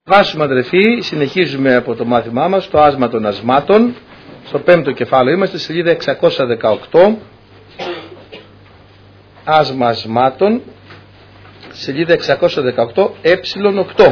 Βάσουμε αδερφοί, συνεχίζουμε από το μάθημά μας το άσμα των ασμάτων. Στο 5ο κεφάλαιο είμαστε, σελίδα 618. Άσμα ασμάτων, σελίδα 618, ε8.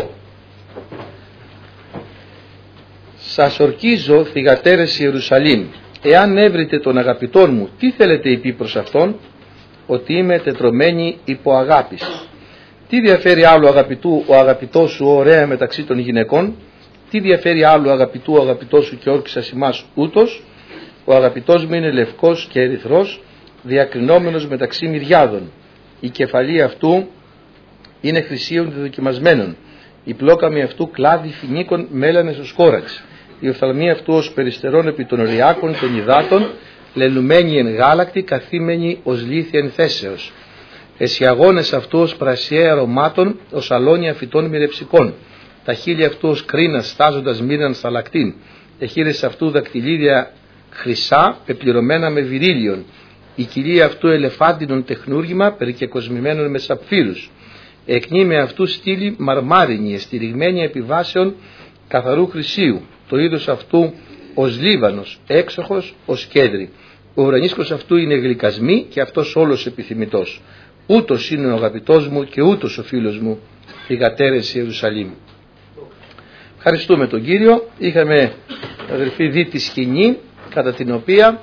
Σας ορκίζω, θυγατέρες Ιερουσαλήμ, εάν έβρετε τον αγαπητόν μου, τι θέλετε υπή προς αυτόν? Ότι είμαι τετρωμένη υπό αγάπης. Τι διαφέρει άλλο αγαπητού ο αγαπητός σου ωραία μεταξύ των γυναικών? Τι διαφέρει άλλο αγαπητού ο αγαπητός σου και όρκησας ημάς ούτως? Ο αγαπητός μου είναι λευκός και ερυθρός, διακρινόμενος μεταξύ μυριάδων. Η κεφαλή αυτού είναι χρυσίων δοκιμασμένων. Η πλόκαμη αυτού κλάδι φινίκων μέλανες ως κόραξ. Η οφθαλμή αυτού ως περιστερών επί των ριάκων των υδάτων, λελουμένη εν γάλακτη, καθήμενη ως λίθια εν θέσεως. Εσιαγώνες αυτού ως πρασιέ αρωμάτων, ως αλόνια φυτών μυρεψικών. Τα χείλη αυτού ως κρίνας στάζοντας μύραν σταλακτήν. Εχείρες αυτού δακτυλίδια χρυσά, πεπληρωμένα με βυρίλιον. Η κοιλία αυτού ελεφάντινον τεχνούργημα, περικεκοσμημένων με σαπφύρους. Εκνή με αυτού στήλη μαρμάρινη, εστηριγμένη επιβάσεων καθαρού χρυσίου. Το είδος αυτού ως λίβανος, έξοχος ως κέντρι. Ο ουρανίσκος αυτού είναι γλυκασμή και αυτός όλος επιθυμητός. Ούτως είναι ο αγαπητός μου και ούτως ο φίλος μου, θυγατέρες Ιερουσαλήμ. Ευχαριστούμε τον Κύριο. Είχαμε, αδελφοί, δει τη σκηνή κατά την οποία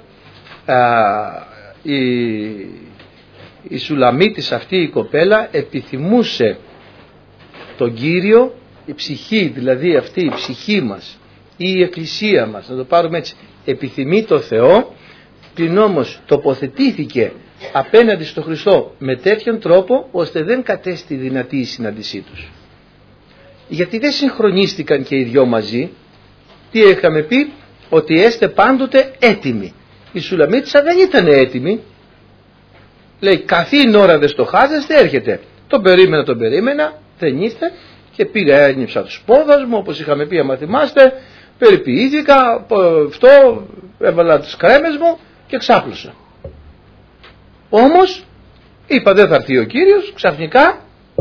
η Σουλαμίτης αυτή η κοπέλα επιθυμούσε τον Κύριο, η ψυχή δηλαδή αυτή, η ψυχή μας ή η εκκλησία μας, να το πάρουμε έτσι, επιθυμεί το Θεό, πλην όμως τοποθετήθηκε απέναντι στο Χριστό με τέτοιον τρόπο ώστε δεν κατέστη δυνατή η συνάντησή τους. Γιατί δεν συγχρονίστηκαν και οι δυο μαζί. Τι είχαμε πει? Ότι έστε πάντοτε έτοιμοι. Η Σουλαμίτισσα δεν ήταν έτοιμη. Λέει καθήν ώρα δεν στοχάζεστε, έρχεται. Τον περίμενα, δεν ήρθε και πήγα, ένιψα τους πόδας μου όπως είχαμε πει, άμα θυμάστε, περιποιήθηκα, αυτό, έβαλα τις κρέμες μου και ξάπλωσα. Όμως είπα δεν θα έρθει ο Κύριος, ξαφνικά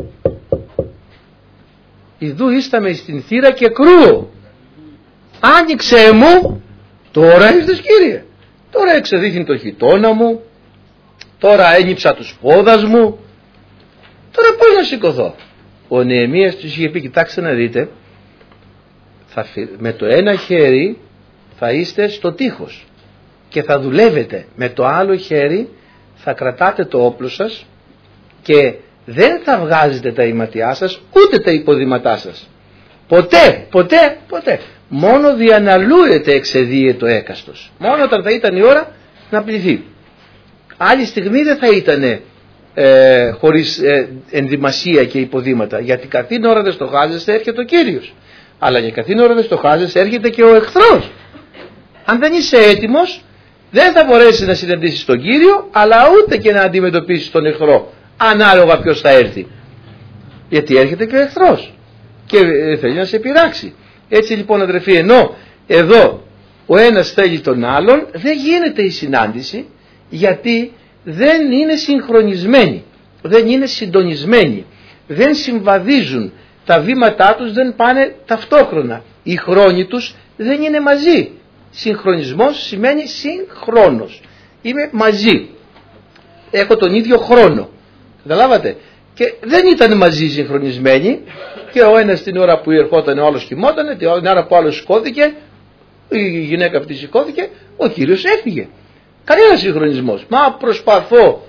ιδούίσταμε στην θύρα και κρούω. Άνοιξε μου, τώρα ήρθες Κύριε. Τώρα εξεδείχνει το χιτώνα μου, τώρα ένιψα τους πόδας μου, τώρα πώς να σηκωθώ? Ο Νεεμίας τους είχε πει, κοιτάξτε να δείτε, με το ένα χέρι θα είστε στο τείχος και θα δουλεύετε, με το άλλο χέρι θα κρατάτε το όπλο σας και δεν θα βγάζετε τα ηματιά σας ούτε τα υποδήματά σας. Ποτέ. Μόνο διαναλούεται εξεδίαιτο έκαστος. Μόνο όταν θα ήταν η ώρα να πληθεί. Άλλη στιγμή δεν θα ήταν χωρίς ενδυμασία και υποδήματα. Γιατί καθήν ώρα δεν στοχάζεστε έρχεται ο Κύριος. Αλλά για καθήν ώρα δεν στοχάζεστε έρχεται και ο εχθρός. Αν δεν είσαι έτοιμος δεν θα μπορέσεις να συναντήσεις τον Κύριο, αλλά ούτε και να αντιμετωπίσεις τον εχθρό, ανάλογα ποιος θα έρθει. Γιατί έρχεται και ο εχθρός και θέλει να σε πειράξει. Έτσι λοιπόν αδερφοί, ενώ εδώ ο ένας θέλει τον άλλον, δεν γίνεται η συνάντηση, γιατί δεν είναι συγχρονισμένοι, δεν είναι συντονισμένοι, δεν συμβαδίζουν, τα βήματά τους δεν πάνε ταυτόχρονα, οι χρόνοι τους δεν είναι μαζί. Συγχρονισμός σημαίνει συγχρόνος, είμαι μαζί, έχω τον ίδιο χρόνο, καταλάβατε? Και δεν ήταν μαζί συγχρονισμένοι, και ο ένας την ώρα που ερχόταν ο άλλος κοιμότανε, την ώρα που ο άλλος σηκώθηκε, η γυναίκα αυτή σηκώθηκε, ο Κύριος έφυγε. Κανένα συγχρονισμός. Μα προσπαθώ,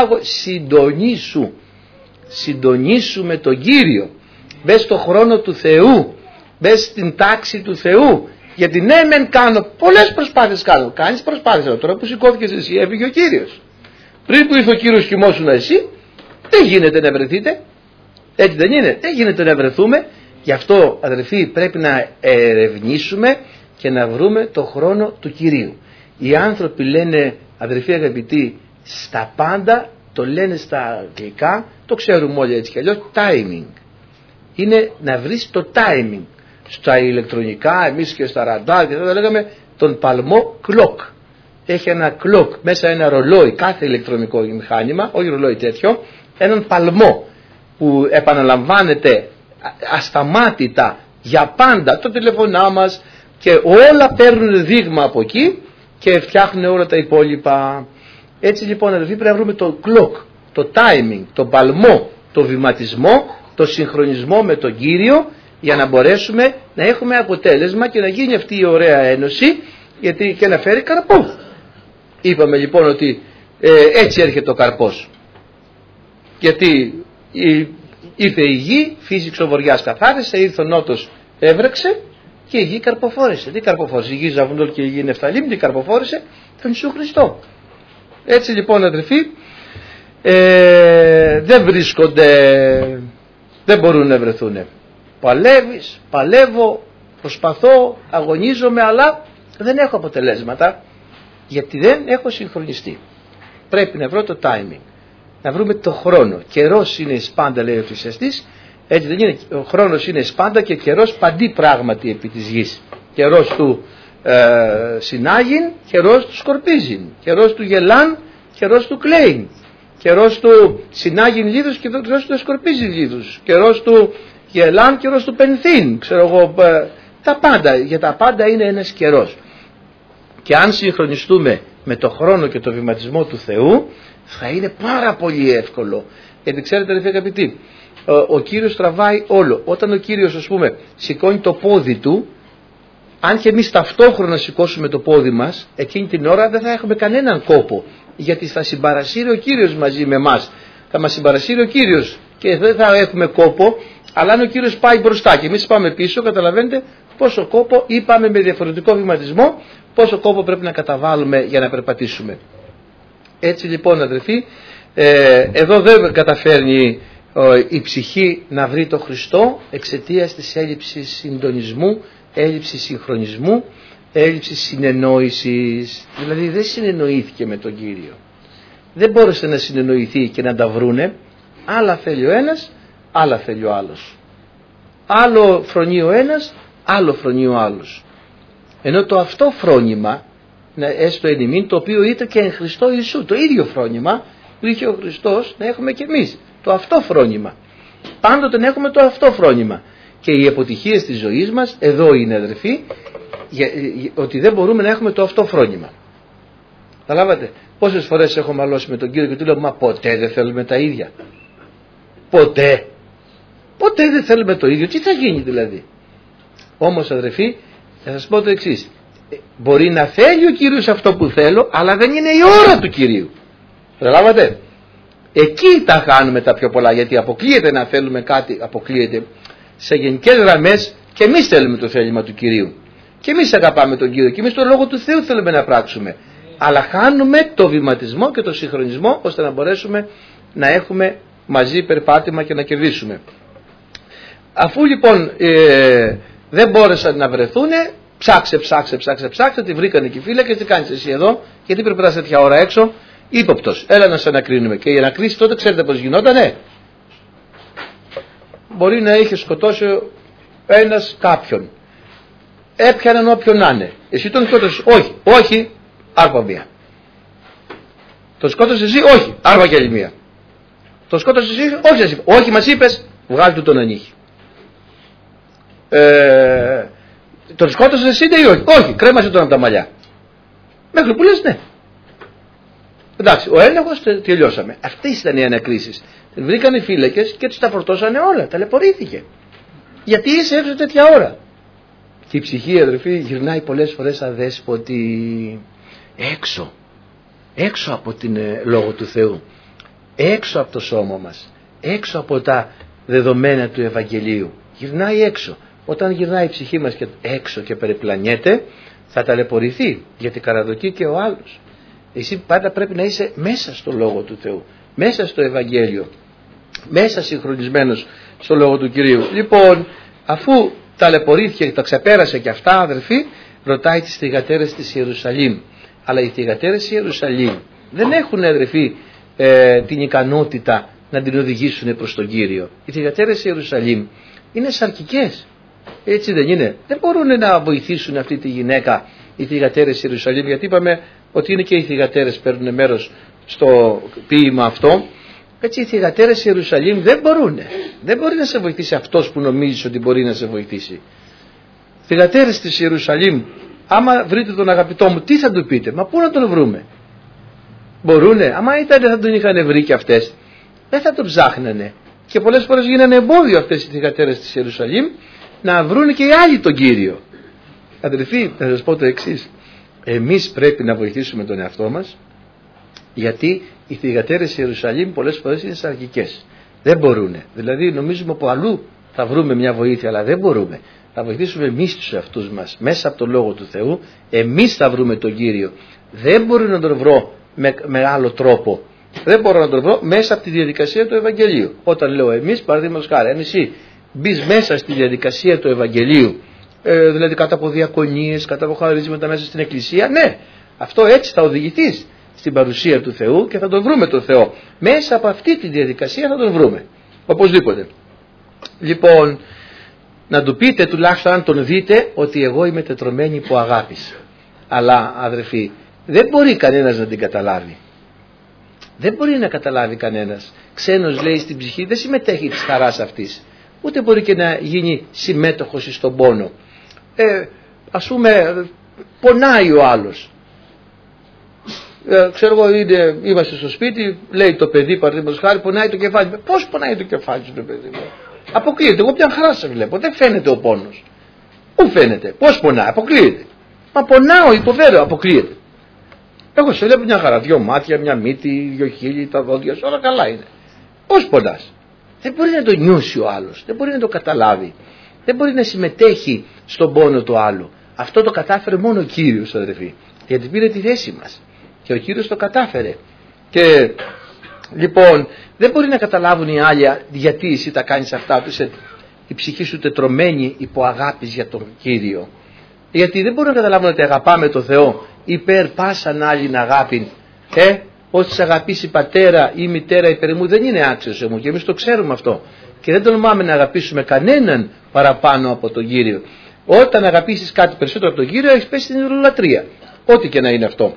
συντονίσου με τον Κύριο, μπες στο χρόνο του Θεού, μπες στην τάξη του Θεού. Γιατί ναι μεν κάνω, πολλές προσπάθειες κάνω, κάνεις προσπάθειες, τώρα που σηκώθηκες εσύ έφυγε ο Κύριος. Πριν που ήρθε ο Κύριος κοιμόσουν εσύ, δεν γίνεται να βρεθείτε. Έτσι δεν είναι? Δεν γίνεται να βρεθούμε. Γι' αυτό αδελφοί πρέπει να ερευνήσουμε και να βρούμε το χρόνο του Κυρίου. Οι άνθρωποι λένε, αδελφοί αγαπητοί, στα πάντα, το λένε στα αγγλικά, το ξέρουμε όλοι έτσι κι αλλιώς, timing. Είναι να βρεις το timing. Στα ηλεκτρονικά, εμείς και στα ραντάρ και θα λέγαμε τον παλμό clock. Έχει ένα clock, μέσα ένα ρολόι, κάθε ηλεκτρονικό μηχάνημα, όχι ρολόι τέτοιο, έναν παλμό που επαναλαμβάνεται ασταμάτητα Για πάντα το τηλεφωνά μας και όλα παίρνουν δείγμα από εκεί και φτιάχνουν όλα τα υπόλοιπα. Έτσι λοιπόν αδελφοί, πρέπει να βρούμε το clock, το timing, το παλμό, το βηματισμό, το συγχρονισμό με τον Κύριο, για να μπορέσουμε να έχουμε αποτέλεσμα και να γίνει αυτή η ωραία ένωση, γιατί και να φέρει καρπό. Είπαμε λοιπόν ότι έτσι έρχεται ο καρπός, γιατί ήρθε η γη, φύσηξε ο βοριάς καθάρισε, ήρθε ο νότος έβρεξε και η γη καρποφόρησε. Τι καρποφόρησε? Η γη ζαβουνόλ και η γη νεφταλίμ, τι καρποφόρησε? Τον Ιησού Χριστό. Έτσι λοιπόν αδελφοί, δεν βρίσκονται, δεν μπορούν να βρεθούν. Παλεύεις, παλεύω, προσπαθώ, αγωνίζομαι, αλλά δεν έχω αποτελέσματα, γιατί δεν έχω συγχρονιστεί. Πρέπει να βρω το timing, να βρούμε το χρόνο. Καιρός είναι εις πάντα, λέει ο Εκκλησιαστής. Έτσι δεν είναι? Ο χρόνος είναι εις πάντα και καιρός παντί πράγματι επί της γης. Καιρός του συνάγειν, καιρός του σκορπίζειν, καιρός του γελάν, καιρός του κλαίειν, καιρός του συνάγειν λίδους και καιρός του σκορπίζειν λίδους, καιρός του γελάν, καιρός του πενθύν, ξέρω εγώ, τα πάντα, για τα πάντα είναι ένας καιρός. Και αν συγχρονιστούμε με το χρόνο και το βηματισμό του Θεού, θα είναι πάρα πολύ εύκολο. Γιατί ξέρετε αδελφοί αγαπητοί, ο Κύριος τραβάει όλο. Όταν ο Κύριος, ας πούμε, σηκώνει το πόδι του, αν και εμείς ταυτόχρονα σηκώσουμε το πόδι μας, εκείνη την ώρα δεν θα έχουμε κανέναν κόπο, γιατί θα συμπαρασύρει ο Κύριος μαζί με εμάς. Θα μας συμπαρασύρει ο Κύριος και δεν θα έχουμε κόπο, αλλά αν ο Κύριος πάει μπροστά και εμείς πάμε πίσω, καταλαβαίνετε πόσο κόπο, ή πάμε με διαφορετικό βηματισμό, πόσο κόπο πρέπει να καταβάλουμε για να περπατήσουμε. Έτσι λοιπόν αδελφοί, εδώ δεν καταφέρνει η ψυχή να βρει το Χριστό εξαιτίας της έλλειψης συντονισμού, έλλειψης συγχρονισμού, έλλειψης συνεννόησης. Δηλαδή δεν συνεννοήθηκε με τον Κύριο, δεν μπόρεσε να συνεννοηθεί και να τα βρούνε. Άλλα θέλει ο ένας, άλλα θέλει ο άλλος. Άλλο φρονεί ο ένας, άλλο φρονεί ο άλλος. Ενώ το αυτό φρόνημα, έστω εν ημίν, το οποίο ήταν και εν Χριστώ Ιησού, το ίδιο φρόνημα που είχε ο Χριστός, να έχουμε και εμείς το αυτό φρόνημα. Πάντοτε να έχουμε το αυτό φρόνημα. Και οι αποτυχίες της ζωής μας εδώ είναι αδερφοί, ότι δεν μπορούμε να έχουμε το αυτό φρόνημα. Καταλάβατε πόσες φορές έχω μαλώσει με τον Κύριο και του λέω, μα ποτέ δεν θέλουμε τα ίδια. Ποτέ δεν θέλουμε το ίδιο. Τι θα γίνει δηλαδή? Όμως αδερφοί, θα σας πω το εξής. Μπορεί να θέλει ο Κύριος αυτό που θέλω, αλλά δεν είναι η ώρα του Κυρίου. Καταλάβατε? Εκεί τα χάνουμε τα πιο πολλά, γιατί αποκλείεται να θέλουμε κάτι, αποκλείεται. Σε γενικές γραμμές και εμείς θέλουμε το θέλημα του Κυρίου. Και εμείς αγαπάμε τον Κύριο και εμείς τον Λόγο του Θεού θέλουμε να πράξουμε. Αλλά χάνουμε το βηματισμό και το συγχρονισμό, ώστε να μπορέσουμε να έχουμε μαζί περπάτημα και να κερδίσουμε. Αφού λοιπόν δεν μπόρεσαν να βρεθούνε, ψάξε, τη βρήκανε και οι φύλακες. Τι κάνεις εσύ εδώ, γιατί πρέπει να είσαι τέτοια ώρα έξω? Ύποπτος, έλα να σε ανακρίνουμε. Και η ανακρίση τότε ξέρετε πως γινότανε? Μπορεί να είχε σκοτώσει ένας κάποιον, έπιαναν όποιον να είναι. Εσύ τον σκότωσες? Όχι, άρπα μία. Τον σκότωσες εσύ? Όχι, άρπα και άλλη μία. Τον σκότωσες εσύ? Όχι, εσύ. Όχι, μας είπες, βγάλει του τον ανήχη. Τον σκότωσες εσύ ή όχι? Όχι, κρέμασε τον από τα μαλλιά. Μέχρι που λες ναι. Εντάξει, ο έλεγχος τελειώσαμε. Αυτές ήταν οι ανακρίσεις. Βρήκαν οι φύλακες και τους τα φορτώσανε όλα. Ταλαιπωρήθηκε. Γιατί είσαι έξω τέτοια ώρα? Και η ψυχή αδερφοί γυρνάει πολλές φορές αδέσποτη. Έξω από την Λόγο του Θεού. Έξω από το σώμα μας. Έξω από τα δεδομένα του Ευαγγελίου. Γυρνάει έξω. Όταν γυρνάει η ψυχή μας και έξω και περιπλανιέται, θα ταλαιπωρηθεί, γιατί καραδοκεί και ο άλλος. Εσύ πάντα πρέπει να είσαι μέσα στο Λόγο του Θεού, μέσα στο Ευαγγέλιο, μέσα συγχρονισμένος στο Λόγο του Κυρίου. Λοιπόν, αφού ταλαιπωρήθηκε και τα ξεπέρασε και αυτά αδερφοί, ρωτάει τις θυγατέρες της Ιερουσαλήμ. Αλλά οι θυγατέρες της Ιερουσαλήμ δεν έχουν αδερφοί την ικανότητα να την οδηγήσουν προς τον Κύριο. Οι θυγατέρες της Ιερουσαλήμ είναι σαρκικές. Έτσι δεν είναι? Δεν μπορούν να βοηθήσουν αυτή τη γυναίκα οι θυγατέρες της Ιερουσαλήμ, γιατί είπαμε ότι είναι και οι θυγατέρες παίρνουν μέρος στο ποίημα αυτό. Έτσι οι θυγατέρες Ιερουσαλήμ δεν μπορούν. Δεν μπορεί να σε βοηθήσει αυτός που νομίζεις ότι μπορεί να σε βοηθήσει. Θυγατέρες της Ιερουσαλήμ, άμα βρείτε τον αγαπητό μου, τι θα του πείτε? Μα πού να τον βρούμε? Μπορούνε? Άμα ήταν θα τον είχαν βρει και αυτές, δεν θα τον ψάχνανε. Και πολλές φορές γίνανε εμπόδιο αυτές οι θυγατέρες της Ιερουσαλήμ να βρούνε και οι άλλοι τον Κύριο. Αδελφοί, θα σας πω το εξής. Εμείς πρέπει να βοηθήσουμε τον εαυτό μας, γιατί οι θυγατέρες της Ιερουσαλήμ πολλές φορές είναι σαρκικές. Δεν μπορούνε. Δηλαδή νομίζουμε από αλλού θα βρούμε μια βοήθεια, αλλά δεν μπορούμε. Θα βοηθήσουμε εμείς τους εαυτούς μας μέσα από τον Λόγο του Θεού. Εμείς θα βρούμε τον Κύριο. Δεν μπορώ να τον βρω με άλλο τρόπο. Δεν μπορώ να τον βρω μέσα από τη διαδικασία του Ευαγγελίου. Όταν λέω εμείς, παραδείγματος χάρη, αν εσύ μπεις μέσα στη διαδικασία του Ευαγγελίου, δηλαδή κάτω από διακονίες, κάτω από χαρίσματα μέσα στην Εκκλησία, ναι, αυτό έτσι θα οδηγηθείς στην παρουσία του Θεού και θα τον βρούμε τον Θεό. Μέσα από αυτή τη διαδικασία θα τον βρούμε. Οπωσδήποτε. Λοιπόν, να του πείτε τουλάχιστον αν τον δείτε ότι εγώ είμαι τετρωμένη υπό αγάπης. Αλλά αδερφοί, δεν μπορεί κανένας να την καταλάβει. Δεν μπορεί να καταλάβει κανένας. Ξένος, λέει, στην ψυχή δεν συμμετέχει της χαράς αυτής. Ούτε μπορεί και να γίνει συμμέτοχος στον πόνο. Ας πούμε, πονάει ο άλλος. Ξέρω εγώ, είμαστε στο σπίτι, λέει το παιδί, παραδείγματος χάρη, πονάει το κεφάλι. Πώς πονάει το κεφάλι σου, το παιδί μου? Αποκλείεται. Εγώ πια χαρά σε βλέπω. Δεν φαίνεται ο πόνος. Πού φαίνεται? Πώς πονάει? Αποκλείεται. Μα πονάω, υποφέρω, αποκλείεται. Εγώ σε βλέπω μια χαρά. Δυο μάτια, μια μύτη, δυο χείλη, τα δόντια σου, όλα καλά είναι. Πώς πονάς? Δεν μπορεί να το νιώσει ο άλλος. Δεν μπορεί να το καταλάβει. Δεν μπορεί να συμμετέχει στον πόνο του άλλου. Αυτό το κατάφερε μόνο ο Κύριος, αδερφοί. Γιατί πήρε τη θέση μας. Και ο Κύριος το κατάφερε. Και λοιπόν, δεν μπορεί να καταλάβουν οι άλλοι γιατί εσύ τα κάνεις αυτά. Η ψυχή σου τετρωμένη υπό αγάπης για τον Κύριο. Γιατί δεν μπορούν να καταλάβουν ότι αγαπάμε τον Θεό υπέρ πάσαν άλλην αγάπη. Όσοι αγαπήσει πατέρα ή μητέρα υπέρ μου δεν είναι άξιος μου. Και εμείς το ξέρουμε αυτό. Και δεν τολμάμε να αγαπήσουμε κανέναν παραπάνω από τον Κύριο. Όταν αγαπήσεις κάτι περισσότερο από τον Κύριο, έχεις πέσει στην ιδωλολατρία. Ό,τι και να είναι αυτό.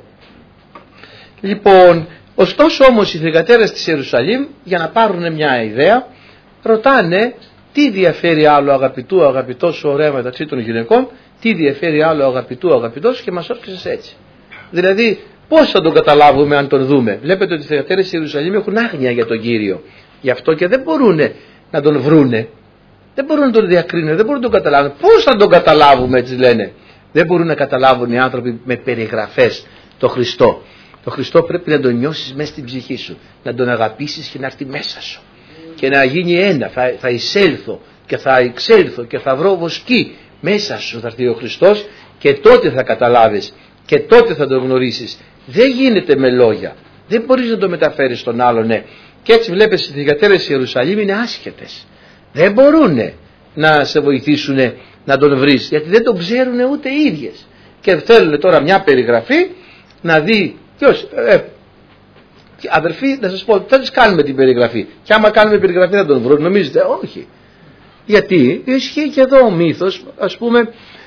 Λοιπόν, ωστόσο όμως οι θυγατέρες της Ιερουσαλήμ, για να πάρουν μια ιδέα, ρωτάνε τι διαφέρει άλλο αγαπητού αγαπητός ωραία μεταξύ των γυναικών, τι διαφέρει άλλο αγαπητού αγαπητός, και μας όφησες έτσι. Δηλαδή, πώς θα τον καταλάβουμε αν τον δούμε? Βλέπετε ότι οι θυγατέρες της Ιερουσαλήμ έχουν άγνοια για τον Κύριο. Γι' αυτό και δεν μπορούν να τον βρούνε. Δεν μπορούν να τον διακρίνουν, δεν μπορούν να τον καταλάβουν. Πώς θα τον καταλάβουμε, έτσι λένε? Δεν μπορούν να καταλάβουν οι άνθρωποι με περιγραφές το Χριστό. Το Χριστό πρέπει να τον νιώσεις μέσα στην ψυχή σου, να τον αγαπήσεις και να έρθει μέσα σου και να γίνει ένα. Θα εισέλθω και θα εξέλθω και θα βρω βοσκή μέσα σου, θα έρθει ο Χριστός, και τότε θα καταλάβεις και τότε θα τον γνωρίσεις. Δεν γίνεται με λόγια, δεν μπορείς να το μεταφέρεις στον άλλον. Ναι. Και έτσι βλέπεις οι θυγατέρες της Ιερουσαλήμ είναι άσχετες. Δεν μπορούν να σε βοηθήσουν να τον βρεις, γιατί δεν τον ξέρουν ούτε οι ίδιες. Και θέλουν τώρα μια περιγραφή να δει ποιος. Αδερφοί, να σας πω, θα τις κάνουμε την περιγραφή. Και άμα κάνουμε περιγραφή θα τον βρουν, νομίζετε? Όχι. Γιατί ισχύει και εδώ ο μύθος, ας πούμε,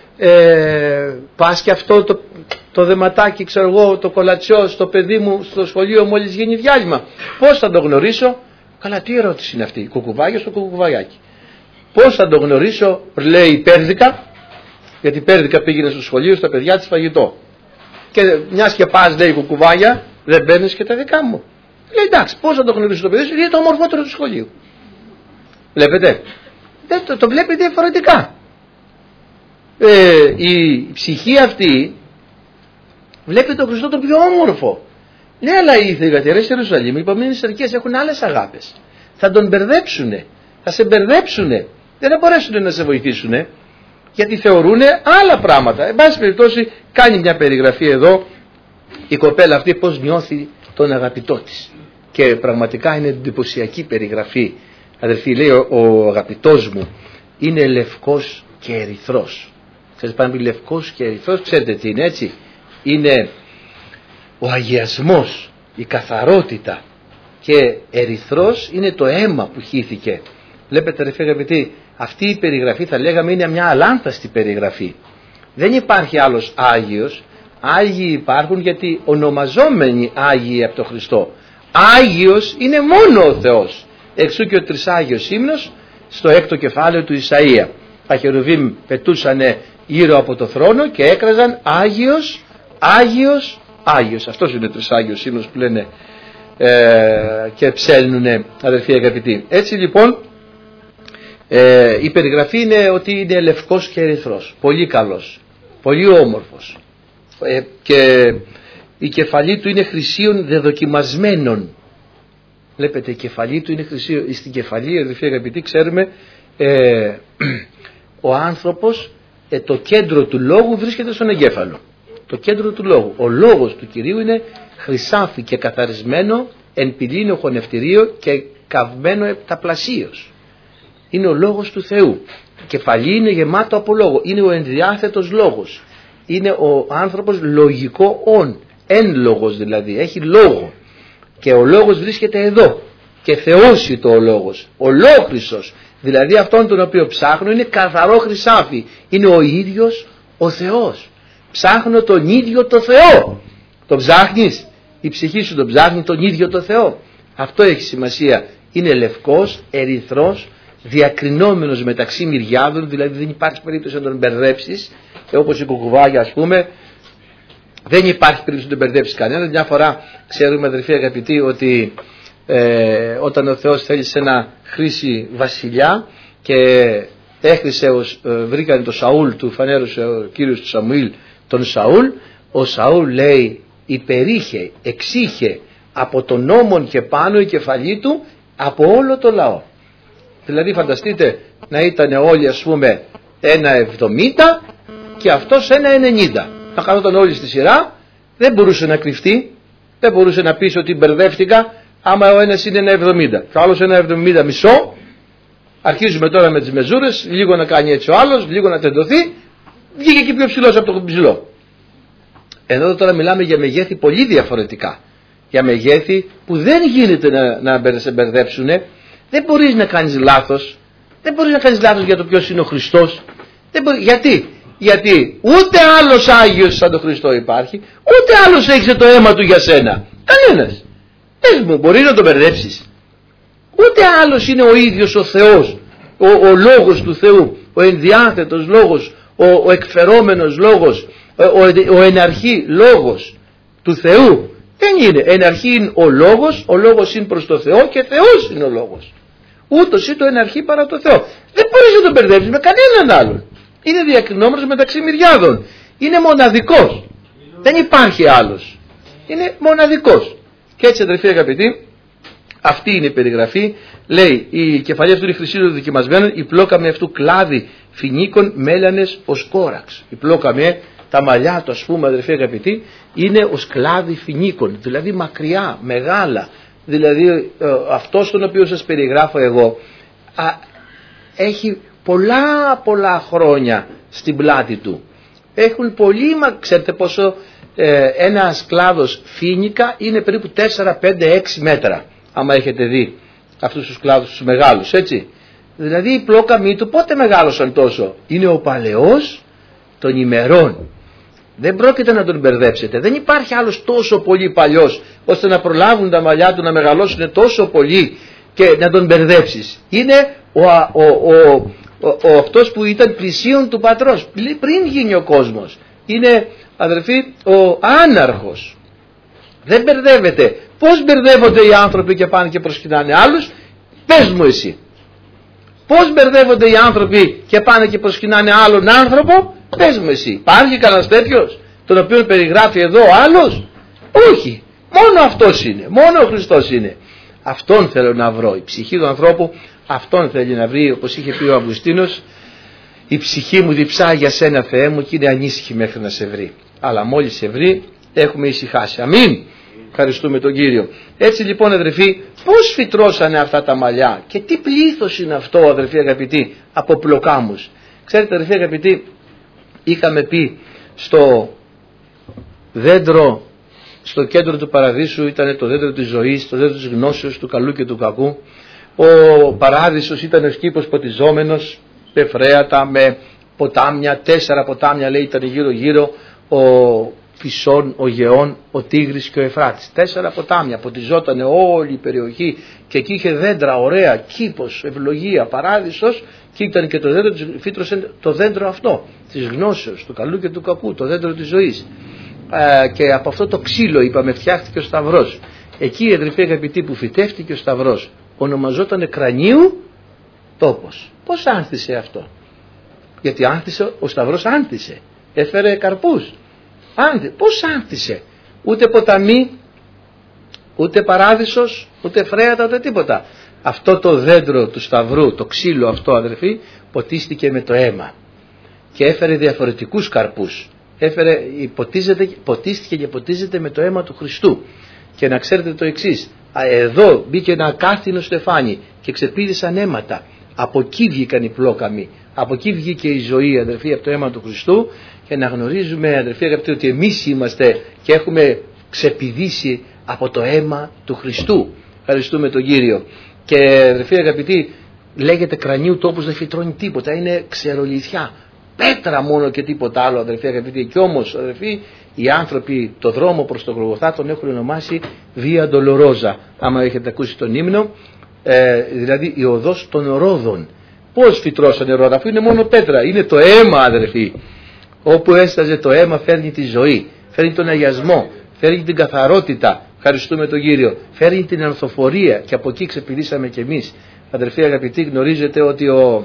πας και αυτό το δεματάκι, ξέρω εγώ, το κολατσιό στο παιδί μου στο σχολείο μόλις γίνει διάλειμμα. Πώς θα το γνωρίσω? Καλά, τι ερώτηση είναι αυτή? Κουκουβάγιο στο κουκουβαγιάκι. Πώς θα το γνωρίσω? Λέει η Πέρδικα, γιατί η Πέρδικα πήγαινε στο σχολείο στα παιδιά της φαγητό. Και μιας και πας, λέει, κουκουβάγια, δεν παίρνεις και τα δικά μου. Λέει, εντάξει, πώς θα το γνωρίσω το παιδί σου? Είναι το ομορφότερο του σχολείου. Βλέπετε, το βλέπει διαφορετικά. Η ψυχή αυτή βλέπει τον Χριστό τον πιο όμορφο. Ναι, αλλά οι θυγατέρες της Ιερουσαλήμ, οι υπομείνες αρκές, έχουν άλλες αγάπες. Θα τον μπερδέψουνε, θα σε μπερδέψουνε, δεν θα μπορέσουν να σε βοηθήσουνε, γιατί θεωρούν άλλα πράγματα. Εν πάση περιπτώσει, κάνει μια περιγραφή εδώ η κοπέλα αυτή πώς νιώθει τον αγαπητό της. Και πραγματικά είναι εντυπωσιακή περιγραφή. Αδελφοί, λέει, ο αγαπητός μου είναι λευκός και ερυθρός. Ξέρετε, πάνω λευκός και ερυθρός, ξέρετε τι είναι, έτσι? Είναι ο αγιασμός, η καθαρότητα, και ερυθρός είναι το αίμα που χύθηκε. Βλέπετε, ρε αγαπητοί, αυτή η περιγραφή θα λέγαμε είναι μια αλάνθαστη περιγραφή. Δεν υπάρχει άλλος Άγιος. Άγιοι υπάρχουν γιατί ονομαζόμενοι Άγιοι από τον Χριστό. Άγιος είναι μόνο ο Θεός. Εξού και ο τρισάγιος ύμνος στο 6ο κεφάλαιο του Ισαΐα. Τα χερουβίμ πετούσανε γύρω από το θρόνο και έκραζαν Άγιος, Άγιος, Άγιος. Αυτός είναι ο τρισάγιος ύμνος που λένε και ψέλνουνε, αδερφοί αγαπητοί. Έτσι λοιπόν η περιγραφή είναι ότι είναι λευκός και ερυθρός, πολύ καλός, πολύ όμορφος, και η κεφαλή του είναι χρυσίων δεδοκιμασμένων. Βλέπετε, η κεφαλή του είναι χρυσίων. Στην κεφαλή, αδερφοί αγαπητοί, ξέρουμε ο άνθρωπος, το κέντρο του λόγου βρίσκεται στον εγκέφαλο. Το κέντρο του λόγου. Ο λόγος του Κυρίου είναι χρυσάφι και καθαρισμένο εν πυλίνο χωνευτηρίο και καυμένο επταπλασίως. Είναι ο λόγος του Θεού. Η κεφαλή είναι γεμάτο από λόγο. Είναι ο ενδιάθετος λόγος. Είναι ο άνθρωπος λογικό όν. Εν λόγος δηλαδή. Έχει λόγο. Και ο λόγος βρίσκεται εδώ. Και θεώσιτο ο λόγος. Ολόχρυσος. Δηλαδή αυτόν τον οποίο ψάχνω είναι καθαρό χρυσάφι. Είναι ο ίδιος ο Θεός. Ψάχνω τον ίδιο το Θεό. Το ψάχνεις? Η ψυχή σου τον ψάχνει τον ίδιο το Θεό? Αυτό έχει σημασία. Είναι λευκός, ερυθρός, διακρινόμενος μεταξύ μυριάδων, δηλαδή δεν υπάρχει περίπτωση να τον μπερδέψεις, όπως η κουκουβάγια ας πούμε, δεν υπάρχει περίπτωση να τον μπερδέψεις κανένα. Μια φορά ξέρουμε, αδερφοί αγαπητοί, ότι όταν ο Θεός θέλησε να χρήσει βασιλιά και έχρισε, βρήκανε το Σαούλ, του φανέρωσε ο Κύριος του Σαμουήλ τον Σαούλ, ο Σαούλ λέει υπερήχε, εξήχε από τον νόμον και πάνω η κεφαλή του από όλο το λαό. Δηλαδή φανταστείτε να ήταν όλοι ας πούμε 1,70 και αυτός 1,90. Να κάνονταν όλοι στη σειρά, δεν μπορούσε να κρυφτεί, δεν μπορούσε να πει ότι μπερδεύτηκα. Άμα ο ένας είναι 1,70 και ο άλλος 1,70 μισό, αρχίζουμε τώρα με τις μεζούρες, λίγο να κάνει έτσι ο άλλος, λίγο να τεντωθεί, βγήκε και πιο ψηλός από το ψηλό. Εδώ τώρα μιλάμε για μεγέθη πολύ διαφορετικά. Για μεγέθη που δεν γίνεται να σε μπερδέψουν. Δεν μπορείς να κάνεις λάθος. Δεν μπορείς να κάνεις λάθος για το ποιος είναι ο Χριστός. Γιατί ούτε άλλος Άγιος σαν τον Χριστό υπάρχει, ούτε άλλος έχεις το αίμα του για σένα. Κανένας. Πες μου, μπορεί να τον μπερδέψεις? Ούτε άλλος είναι ο ίδιος ο Θεός, ο λόγος του Θεού, ο ενδιάθετος λόγος, ο εκφερόμενος λόγος, ο εναρχή λόγος του Θεού. Δεν είναι. Εναρχή είναι ο λόγος είναι προς το Θεό και Θεός είναι ο λόγος. Ούτως είναι το εναρχή παρά το Θεό. Δεν μπορείς να τον μπερδέψεις με κανέναν άλλον. Είναι διακρινόμενος μεταξύ μυριάδων. Είναι μοναδικός. Δεν υπάρχει άλλος. Είναι μοναδικός. Και έτσι, αδερφοί αγαπητοί, αυτή είναι η περιγραφή. Λέει η κεφαλή αυτού είναι χρυσίλου δοκιμασμένων, η πλόκα με αυτού κλάδι φινίκων μέλανες ως κόραξ. Η πλόκα με τα μαλλιά του, ας πούμε, αδερφοί αγαπητοί, είναι ως κλάδι φινίκων, δηλαδή μακριά, μεγάλα. Δηλαδή αυτός τον οποίο σας περιγράφω εγώ έχει πολλά χρόνια στην πλάτη του. Έχουν ξέρετε πόσο ένας κλάδος φίνικα είναι περίπου 4, 5, 6 μέτρα. Άμα έχετε δει αυτούς τους κλάδους τους μεγάλους, έτσι. Δηλαδή η πλόκα του πότε μεγάλωσαν τόσο? Είναι ο παλαιός των ημερών. Δεν πρόκειται να τον μπερδέψετε. Δεν υπάρχει άλλος τόσο πολύ παλιός ώστε να προλάβουν τα μαλλιά του να μεγαλώσουν τόσο πολύ και να τον μπερδέψεις. Είναι αυτός που ήταν πλησίον του πατρός πριν γίνει ο κόσμος. Είναι, αδερφοί, ο άναρχος. Δεν μπερδεύεται. Πώς μπερδεύονται οι άνθρωποι και πάνε και προσκυνάνε άλλους? Πες μου εσύ. Πώς μπερδεύονται οι άνθρωποι και πάνε και προσκυνάνε άλλον άνθρωπο? Πες μου εσύ. Υπάρχει κανένας τέτοιος τον οποίο περιγράφει εδώ ο άλλος? Όχι. Μόνο αυτός είναι. Μόνο ο Χριστός είναι. Αυτόν θέλω να βρω. Η ψυχή του ανθρώπου αυτόν θέλει να βρει, όπως είχε πει ο Αυγουστίνος. Η ψυχή μου διψά για σένα, Θεέ μου, και είναι ανήσυχη μέχρι να σε βρει. Αλλά μόλις σε βρει έχουμε ησυχάσει. Αμήν. Ευχαριστούμε τον Κύριο. Έτσι λοιπόν, αδερφοί, πώς φυτρώσανε αυτά τα μαλλιά και τι πλήθος είναι αυτό, αδερφοί αγαπητοί, από πλοκάμους? Ξέρετε, αδερφοί αγαπητοί, είχαμε πει στο δέντρο, στο κέντρο του παραδείσου ήταν το δέντρο της ζωής, το δέντρο της γνώσεως του καλού και του κακού. Ο παράδεισος ήταν ο κήπος ποτιζόμενος, με φρέατα, με ποτάμια, 4 ποτάμια λέει ήταν γύρω γύρω. Φυσόν, ο Γεών, ο Τίγρης και ο Εφράτης. 4 ποτάμια, ποτιζόταν όλη η περιοχή και εκεί είχε δέντρα ωραία, κήπος, ευλογία, παράδεισος, και ήταν και το δέντρο, φύτρωσε το δέντρο αυτό της γνώσεως, του καλού και του κακού, το δέντρο της ζωής. Και από αυτό το ξύλο, είπαμε, φτιάχτηκε ο Σταυρός. Εκεί, αδελφοί αγαπητοί, που φυτεύτηκε ο Σταυρός, ονομαζόταν Κρανίου τόπος. Πώς άνθησε αυτό? Γιατί άνθησε, ο Σταυρός άνθησε, έφερε καρπούς. Πώς άνθησε? Ούτε ποταμί, ούτε παράδεισος, ούτε φρέατα, ούτε τίποτα. Αυτό το δέντρο του Σταυρού, το ξύλο αυτό, αδελφοί, ποτίστηκε με το αίμα και έφερε διαφορετικούς καρπούς. Ποτίστηκε και ποτίζεται με το αίμα του Χριστού. Και να ξέρετε το εξής, εδώ μπήκε ένα κάθινο στεφάνι και ξεπήδησαν αίματα. Από εκεί βγήκαν οι πλόκαμοι, από εκεί βγήκε η ζωή, αδελφοί, από το αίμα του Χριστού. Και να γνωρίζουμε, αδελφοί αγαπητοί, ότι εμείς είμαστε και έχουμε ξεπηδήσει από το αίμα του Χριστού. Ευχαριστούμε τον Κύριο. Και αδελφοί αγαπητοί, λέγεται Κρανίου τόπος, δεν φυτρώνει τίποτα, είναι ξερολιθιά, πέτρα μόνο και τίποτα άλλο, αδελφοί αγαπητοί. Και όμως, αδελφοί, οι άνθρωποι το δρόμο προς τον Γολγοθά τον έχουν ονομάσει Βία Ντολορόζα. Άμα έχετε ακούσει τον ύμνο, δηλαδή η οδός των ρόδων. Πώς φυτρώσανε ρόδα, αφού είναι μόνο πέτρα, είναι το αίμα, αδελφοί. Όπου έσταζε το αίμα φέρνει τη ζωή, φέρνει τον αγιασμό, φέρνει την καθαρότητα, ευχαριστούμε τον Κύριο, φέρνει την ανθοφορία, και από εκεί ξεπηδήσαμε κι εμείς. Αδελφοί αγαπητοί, γνωρίζετε ότι ο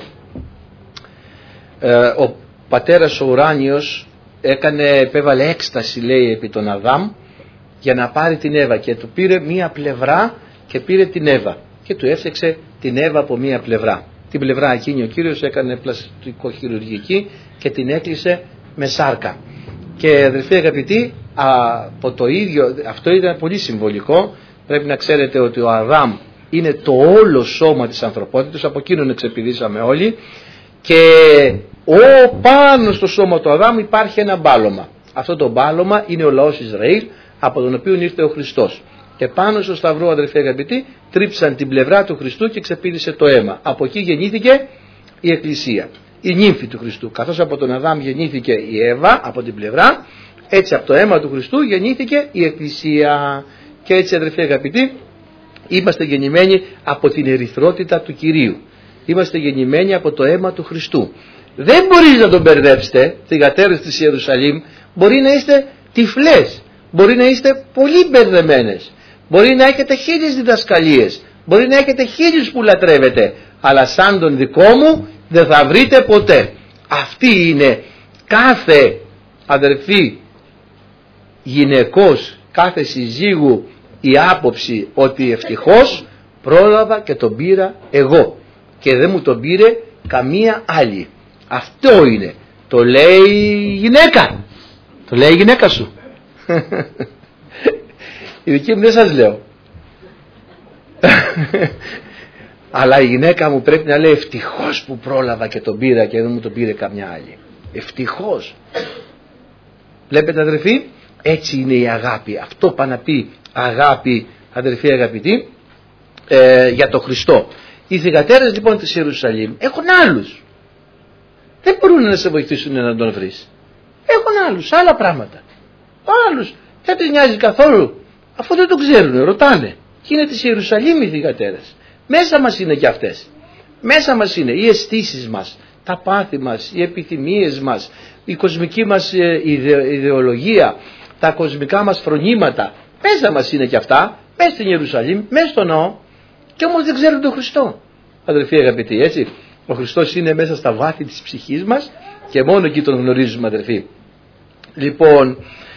πατέρας ο ουράνιος επέβαλε έκσταση, λέει, επί τον Αδάμ για να πάρει την Εύα, και του πήρε μία πλευρά και πήρε την Εύα και του έφτιαξε την Εύα από μία πλευρά. Την πλευρά εκείνη ο Κύριος έκανε πλαστικοχειρουργική και την έκλεισε με σάρκα. Και αδελφοί αγαπητοί, από το ίδιο, αυτό ήταν πολύ συμβολικό. Πρέπει να ξέρετε ότι ο Αδάμ είναι το όλο σώμα της ανθρωπότητας, από εκείνον εξεπηδήσαμε όλοι, και πάνω στο σώμα του Αδάμ υπάρχει ένα μπάλωμα. Αυτό το μπάλωμα είναι ο λαός Ισραήλ, από τον οποίο ήρθε ο Χριστός. Και πάνω στο Σταυρό, αδελφοί αγαπητοί, τρίψαν την πλευρά του Χριστού και ξεπήδησε το αίμα. Από εκεί γεννήθηκε η Εκκλησία, η νύμφη του Χριστού. Καθώς από τον Αδάμ γεννήθηκε η Εύα από την πλευρά, έτσι από το αίμα του Χριστού γεννήθηκε η Εκκλησία. Και έτσι, αδελφοί αγαπητοί, είμαστε γεννημένοι από την ερυθρότητα του Κυρίου. Είμαστε γεννημένοι από το αίμα του Χριστού. Δεν μπορείς να τον μπερδέψετε, θυγατέρες της Ιερουσαλήμ. Μπορεί να είστε τυφλές, μπορεί να είστε πολύ μπερδεμένες, μπορεί να έχετε 1000 διδασκαλίες, μπορεί να έχετε 1000 που λατρεύετε, αλλά σαν τον δικό μου δεν θα βρείτε ποτέ. Αυτή είναι κάθε αδερφή γυναικός, κάθε συζύγου η άποψη, ότι ευτυχώς πρόλαβα και τον πήρα εγώ και δεν μου τον πήρε καμία άλλη. Αυτό είναι. Το λέει η γυναίκα. Το λέει η γυναίκα σου. Η δική μου δεν σας λέω. Αλλά η γυναίκα μου πρέπει να λέει ευτυχώς που πρόλαβα και τον πήρα και δεν μου τον πήρε καμιά άλλη. Ευτυχώς. Βλέπετε, αδερφοί, έτσι είναι η αγάπη. Αυτό πάει να πει αγάπη, αδερφοί αγαπητοί, για τον Χριστό. Οι θυγατέρες λοιπόν της Ιερουσαλήμ έχουν άλλους. Δεν μπορούν να σε βοηθήσουν να τον βρεις. Έχουν άλλους, άλλα πράγματα. Άλλους. Δεν τους νοιάζει καθόλου. Αφού δεν το ξέρουν, ρωτάνε. Και είναι της Ιερουσαλήμ οι θυγατέρες. Μέσα μας είναι και αυτές. Μέσα μας είναι οι αισθήσεις μας, τα πάθη μας, οι επιθυμίες μας, η κοσμική μας ιδεολογία, τα κοσμικά μας φρονήματα. Μέσα μας είναι και αυτά. Μέσα στην Ιερουσαλήμ, μέσα στο ναό. Και όμως δεν ξέρουν τον Χριστό. Αδελφοί αγαπητοί, έτσι. Ο Χριστός είναι μέσα στα βάθη της ψυχής μας και μόνο εκεί τον γνωρίζουμε, αδελφοί. Λοιπόν,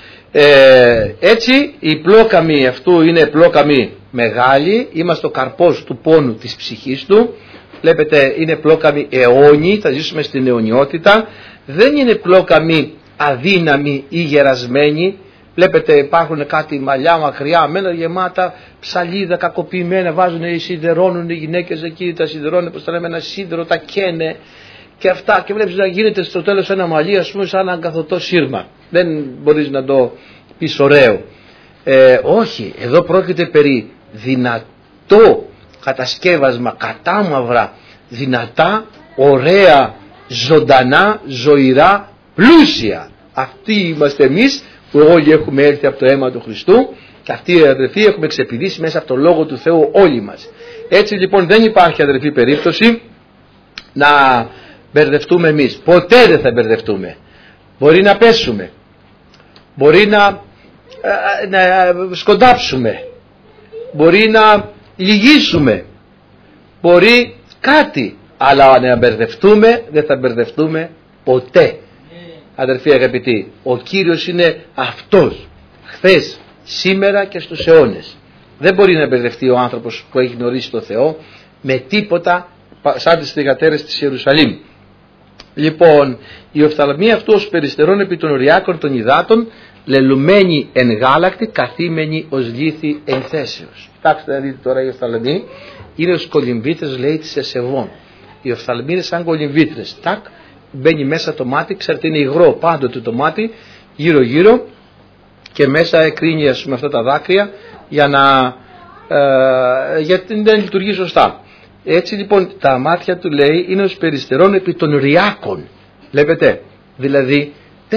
έτσι η πλόκαμη αυτού είναι πλόκαμη μεγάλη. Είμαστε ο καρπός του πόνου της ψυχής του. Βλέπετε, είναι πλόκαμη αιώνιη, θα ζήσουμε στην αιωνιότητα. Δεν είναι πλόκαμη αδύναμη ή γερασμένη. Βλέπετε, υπάρχουν κάτι μαλλιά μακριά, μένα γεμάτα ψαλίδα κακοποιημένα, βάζουν, σιδερώνουν οι γυναίκες εκεί, τα σιδερώνουν, όπως τα λέμε, ένα σίδερο, τα καίνε και αυτά, και βλέπεις να γίνεται στο τέλος ένα μαλλί, ας πούμε, σαν ένα καθωτό σύρμα. Δεν μπορείς να το πεις ωραίο. Όχι, εδώ πρόκειται περί δυνατό κατασκεύασμα, κατάμαυρα, δυνατά, ωραία, ζωντανά, ζωηρά, πλούσια. Αυτοί είμαστε εμείς που όλοι έχουμε έρθει από το αίμα του Χριστού και αυτοί οι αδερφοί έχουμε ξεπηδήσει μέσα από το Λόγο του Θεού όλοι μας. Έτσι λοιπόν δεν υπάρχει, αδερφοί, περίπτωση να μπερδευτούμε εμείς. Ποτέ δεν θα μπερδευτούμε. Μπορεί να πέσουμε, μπορεί να σκοντάψουμε, μπορεί να λυγίσουμε, μπορεί κάτι, αλλά να μπερδευτούμε δεν θα μπερδευτούμε ποτέ. Αδερφοί αγαπητοί, ο Κύριος είναι αυτός, χθες, σήμερα και στους αιώνες. Δεν μπορεί να μπερδευτεί ο άνθρωπος που έχει γνωρίσει τον Θεό με τίποτα σαν τις θυγατέρες της Ιερουσαλήμ. Λοιπόν, η οφθαλμία αυτού ως περιστερών επί των ουριάκων των υδάτων, λελουμένη εν γάλακτη, καθήμενη ως λύθη εν θέσεως. Κοιτάξτε να δείτε τώρα, η οφθαλμή είναι ως κολυμβήτρες, λέει, της Εσεβών. Η οφθαλμή είναι σαν κολυμβήτρες. Τάκ, μπαίνει μέσα το μάτι, ξέρετε είναι υγρό πάντοτε το μάτι, γύρω γύρω, και μέσα εκρίνει, ας πούμε, αυτά τα δάκρυα γιατί δεν λειτουργεί σωστά. Έτσι λοιπόν τα μάτια του, λέει, είναι ως περιστερών επί των ουριάκων. Βλέπετε, δηλαδή δεν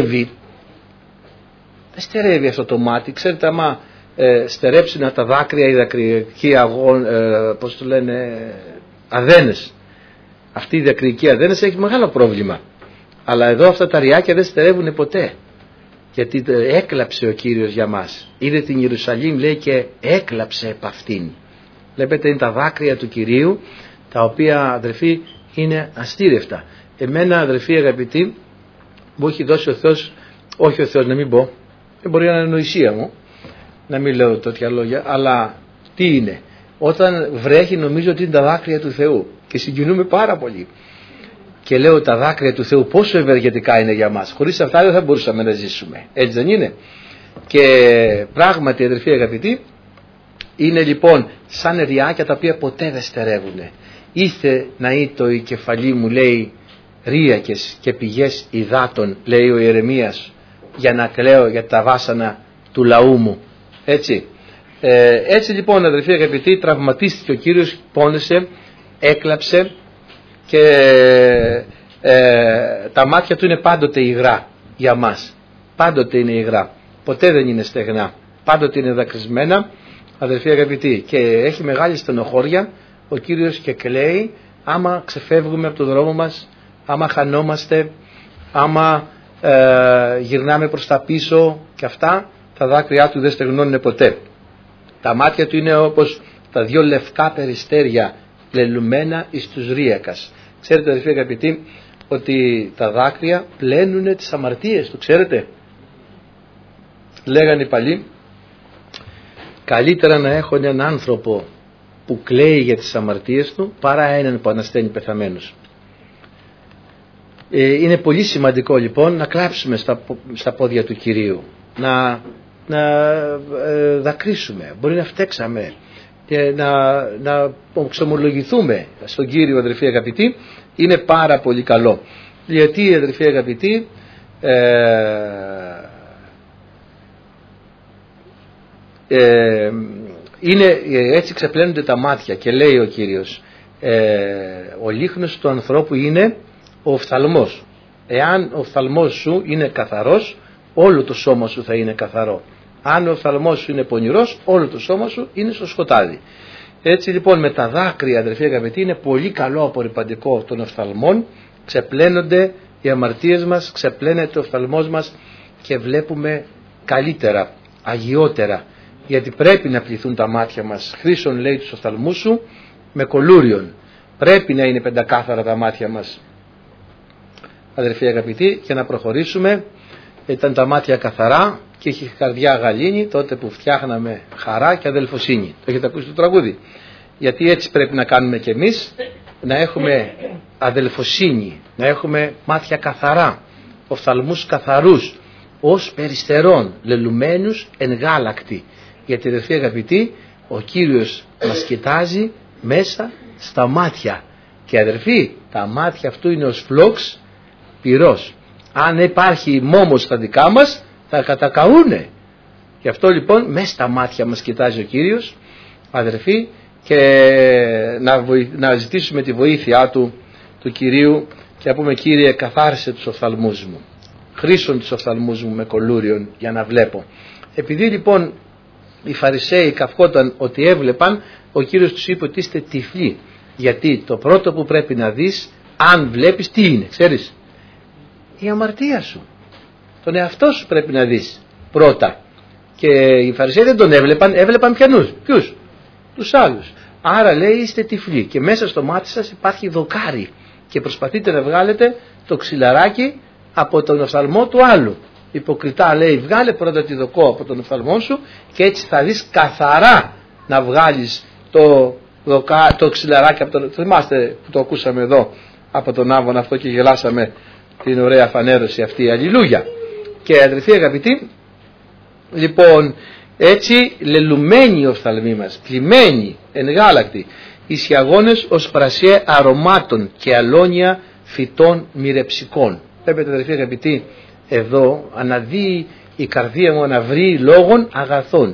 στερεύει αυτό το μάτι. Ξέρετε, άμα στερέψουν τα δάκρυα, οι δακρυακοί πώς το λένε, αδένες, αυτή η δακρυακή αδένες έχει μεγάλο πρόβλημα. Αλλά εδώ αυτά τα ριάκια δεν στερεύουν ποτέ, γιατί έκλαψε ο Κύριος για μας. Είδε την Ιερουσαλήμ, λέει, και έκλαψε επ' αυτήν. Βλέπετε, είναι τα δάκρυα του Κυρίου, τα οποία, αδερφοί, είναι αστήρευτα. Εμένα, αδερφοί αγαπητοί, μου έχει δώσει ο Θεός, όχι ο Θεός, να μην πω, δεν μπορεί να είναι νοησία μου να μην λέω τέτοια λόγια, αλλά τι είναι? Όταν βρέχει νομίζω ότι είναι τα δάκρυα του Θεού και συγκινούμε πάρα πολύ. Και λέω, τα δάκρυα του Θεού πόσο ευεργετικά είναι για μας. Χωρίς αυτά δεν θα μπορούσαμε να ζήσουμε. Έτσι δεν είναι? Και πράγματι, αδερφοί αγαπητοί, είναι λοιπόν σαν ριάκια τα οποία ποτέ δεν στερεύουν. Ήθε να ήτο η κεφαλή μου, λέει, ρύακες και πηγές υδάτων, λέει ο Ιερεμίας, για να κλαίω για τα βάσανα του λαού μου. Έτσι. Έτσι λοιπόν, αδερφοί αγαπητοί, τραυματίστηκε ο Κύριος, πόνεσε, έκλαψε, και τα μάτια του είναι πάντοτε υγρά για μας. Πάντοτε είναι υγρά. Ποτέ δεν είναι στεγνά. Πάντοτε είναι δακρυσμένα, αδερφοί αγαπητοί. Και έχει μεγάλη στενοχώρια ο Κύριος και κλαίει άμα ξεφεύγουμε από το δρόμο μας, άμα χανόμαστε, άμα γυρνάμε προς τα πίσω, και αυτά τα δάκρυά του δεν στεγνώνουν ποτέ. Τα μάτια του είναι όπως τα δύο λευκά περιστέρια λελουμένα εις τους ρίακας. Ξέρετε, αδερφοί αγαπητοί, ότι τα δάκρυα πλένουν τις αμαρτίες του, ξέρετε? Λέγανε οι παλιοί, καλύτερα να έχουν έναν άνθρωπο που κλαίει για τις αμαρτίες του παρά έναν που ανασταίνει πεθαμένους. Είναι πολύ σημαντικό λοιπόν να κλάψουμε στα πόδια του Κυρίου, να δακρύσουμε, μπορεί να φταίξαμε και να ξομολογηθούμε στον Κύριο, αδερφοί αγαπητοί. Είναι πάρα πολύ καλό, γιατί, αδερφοί αγαπητοί, έτσι ξεπλένονται τα μάτια. Και λέει ο Κύριος, ο λίχνος του ανθρώπου είναι ο οφθαλμός. Εάν ο οφθαλμός σου είναι καθαρός, όλο το σώμα σου θα είναι καθαρό. Αν ο οφθαλμός σου είναι πονηρός, όλο το σώμα σου είναι στο σκοτάδι. Έτσι λοιπόν με τα δάκρυα, αδερφοί αγαπητοί, είναι πολύ καλό απορρυπαντικό των οφθαλμών. Ξεπλένονται οι αμαρτίες μας, ξεπλένεται ο οφθαλμός μας και βλέπουμε καλύτερα, αγιότερα. Γιατί πρέπει να πληθούν τα μάτια μας. Χρήσον, λέει, τους οφθαλμούς σου με κολούριον. Πρέπει να είναι πεντακάθαρα τα μάτια μας, αδερφοί αγαπητοί, και να προχωρήσουμε. Ήταν τα μάτια καθαρά και είχε καρδιά γαλήνη, τότε που φτιάχναμε χαρά και αδελφοσύνη. Το έχετε ακούσει το τραγούδι? Γιατί έτσι πρέπει να κάνουμε κι εμείς, να έχουμε αδελφοσύνη, να έχουμε μάτια καθαρά, οφθαλμούς καθαρούς, ως περιστερών λελουμένους εν γάλακτη. Γιατί, αδερφοί αγαπητοί, ο Κύριος μας κοιτάζει μέσα στα μάτια. Και, αδερφοί, τα μάτια αυτού είναι ως φλόξ πυρός. Αν υπάρχει μόμος στα δικά μας, θα κατακαούνε. Γι' αυτό λοιπόν μέσα στα μάτια μας κοιτάζει ο Κύριος, αδερφοί, και να ζητήσουμε τη βοήθεια του Κυρίου και να πούμε, Κύριε, καθάρισε τους οφθαλμούς μου. χρήσον τους οφθαλμούς μου με κολούριον για να βλέπω. Επειδή λοιπόν οι Φαρισαίοι καυχόταν ότι έβλεπαν, ο Κύριος τους είπε ότι είστε τυφλοί. Γιατί το πρώτο που πρέπει να δεις, αν βλέπεις, τι είναι, ξέρεις? Η αμαρτία σου. Τον εαυτό σου πρέπει να δεις πρώτα. Και οι Φαρισαίοι δεν τον έβλεπαν ποιους? Τους άλλους. Άρα λέει είστε τυφλοί και μέσα στο μάτι σας υπάρχει δοκάρι και προσπαθείτε να βγάλετε το ξυλαράκι από τον οφθαλμό του άλλου. Υποκριτά λέει βγάλε πρώτα τη δοκό από τον οφθαλμό σου και έτσι θα δεις καθαρά να βγάλεις το ξυλαράκι από τον... Θυμάστε που το ακούσαμε εδώ από τον Άβωνα αυτό και γελάσαμε την ωραία φανέρωση αυτή, αλληλούια. Και αδελφοί αγαπητοί, λοιπόν έτσι λελουμένοι οι οφθαλμοί μας, πλημμένοι, ενγάλακτοι, ισιαγόνες ως πρασιέ αρωμάτων και αλόνια φυτών μυρεψικών. Βλέπετε αδελφοί αγαπητοί, εδώ αναδύει η καρδία μου να βρει λόγων αγαθών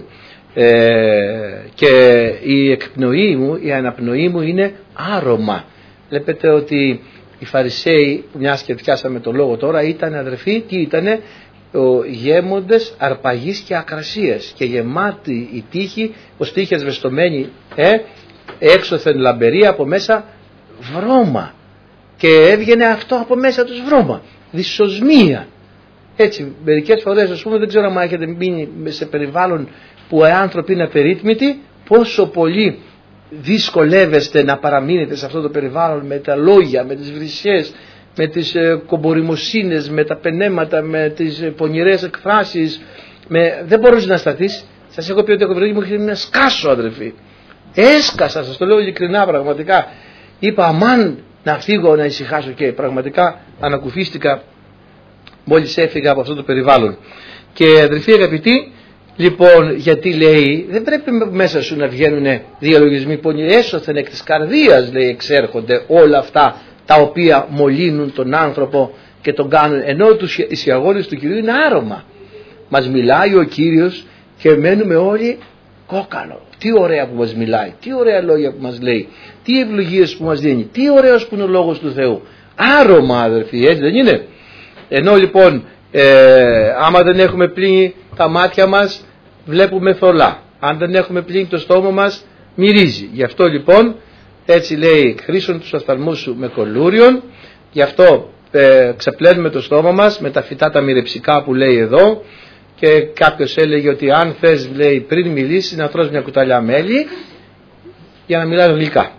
και η εκπνοή μου, η αναπνοή μου είναι άρωμα. Βλέπετε ότι οι Φαρισαίοι, μιας και πιάσαμε το λόγο τώρα, ήταν αδερφοί, τι ήτανε? Γέμοντες αρπαγής και ακρασίας και γεμάτη η τύχη, ως τύχες βεστομένη έξωθεν λαμπερή, από μέσα βρώμα, και έβγαινε αυτό από μέσα τους βρώμα, δυσοσμία. Έτσι μερικές φορές, ας πούμε, δεν ξέρω αν έχετε μείνει σε περιβάλλον που οι άνθρωποι είναι απερίτμητοι, πόσο πολύ δυσκολεύεστε να παραμείνετε σε αυτό το περιβάλλον με τα λόγια, με τις βρυσιές, με τις κομποριμοσύνες, με τα πενέματα, με τις πονηρές εκφράσεις. Δεν μπορείς να σταθείς. Σας έχω πει ότι έχω βρει μου είχε να σκάσω, αδελφοί. Έσκασα, σας το λέω ειλικρινά, πραγματικά. Είπα αμάν να φύγω, να ησυχάσω, και πραγματικά ανακουφίστηκα μόλις έφυγα από αυτό το περιβάλλον. Και αδελφοί αγαπητοί, λοιπόν, γιατί λέει δεν πρέπει μέσα σου να βγαίνουν διαλογισμοί πονηροί, έσωθεν εκ της καρδίας, λέει, εξέρχονται όλα αυτά τα οποία μολύνουν τον άνθρωπο και τον κάνουν, ενώ οι σιαγόνες του Κυρίου είναι άρωμα. Μας μιλάει ο Κύριος και μένουμε όλοι κόκαλο. Τι ωραία που μας μιλάει, τι ωραία λόγια που μας λέει, τι ευλογίες που μας δίνει, τι ωραίος που είναι ο λόγος του Θεού. Άρωμα, αδερφοί, έτσι δεν είναι? Ενώ λοιπόν άμα δεν έχουμε πλύνει τα μάτια μας βλέπουμε θολά, αν δεν έχουμε πλύνει το στόμα μας μυρίζει. Γι' αυτό λοιπόν έτσι λέει χρήσον τους οφθαλμούς σου με κολούριον. Γι' αυτό ξεπλένουμε το στόμα μας με τα φυτά τα μυρεψικά που λέει εδώ. Και κάποιος έλεγε ότι αν θες, λέει, πριν μιλήσεις να τρως μια κουταλιά μέλι για να μιλάς γλυκά.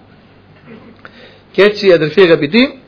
Και έτσι, αδελφοί αγαπητοί,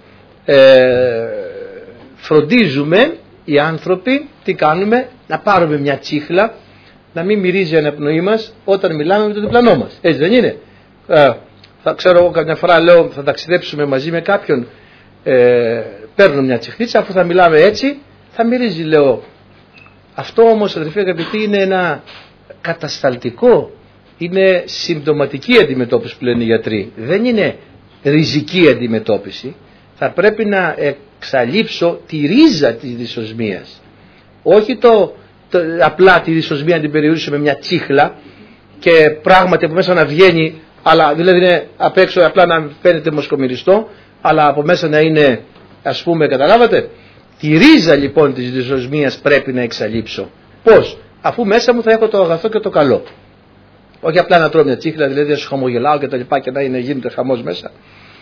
φροντίζουμε οι άνθρωποι, τι κάνουμε? Να πάρουμε μια τσίχλα, να μην μυρίζει η αναπνοή μας όταν μιλάμε με τον διπλανό μας. Έτσι δεν είναι? Θα ξέρω εγώ καμιά φορά, λέω, θα ταξιδέψουμε μαζί με κάποιον, παίρνω μια τσιχλίτσα, αφού θα μιλάμε έτσι θα μυρίζει, λέω. Αυτό όμως, αδελφοί αγαπητοί, είναι ένα κατασταλτικό, είναι συμπτωματική αντιμετώπιση που λένε οι γιατροί, δεν είναι ριζική αντιμετώπιση. Θα πρέπει να εξαλείψω τη ρίζα της δυσοσμίας, όχι απλά τη δυσοσμία να την περιορίσω με μια τσίχλα και πράγματι από μέσα να βγαίνει, αλλά δηλαδή είναι απ' έξω απλά να φαίνεται μοσκομυριστό, αλλά από μέσα να είναι, ας πούμε, καταλάβατε? Τη ρίζα λοιπόν της δυσοσμίας πρέπει να εξαλείψω. Πώς? Αφού μέσα μου θα έχω το αγαθό και το καλό. Όχι απλά να τρώω μια τσίχλα, δηλαδή να σου χαμογελάω και τα λοιπά και να γίνεται χαμός μέσα.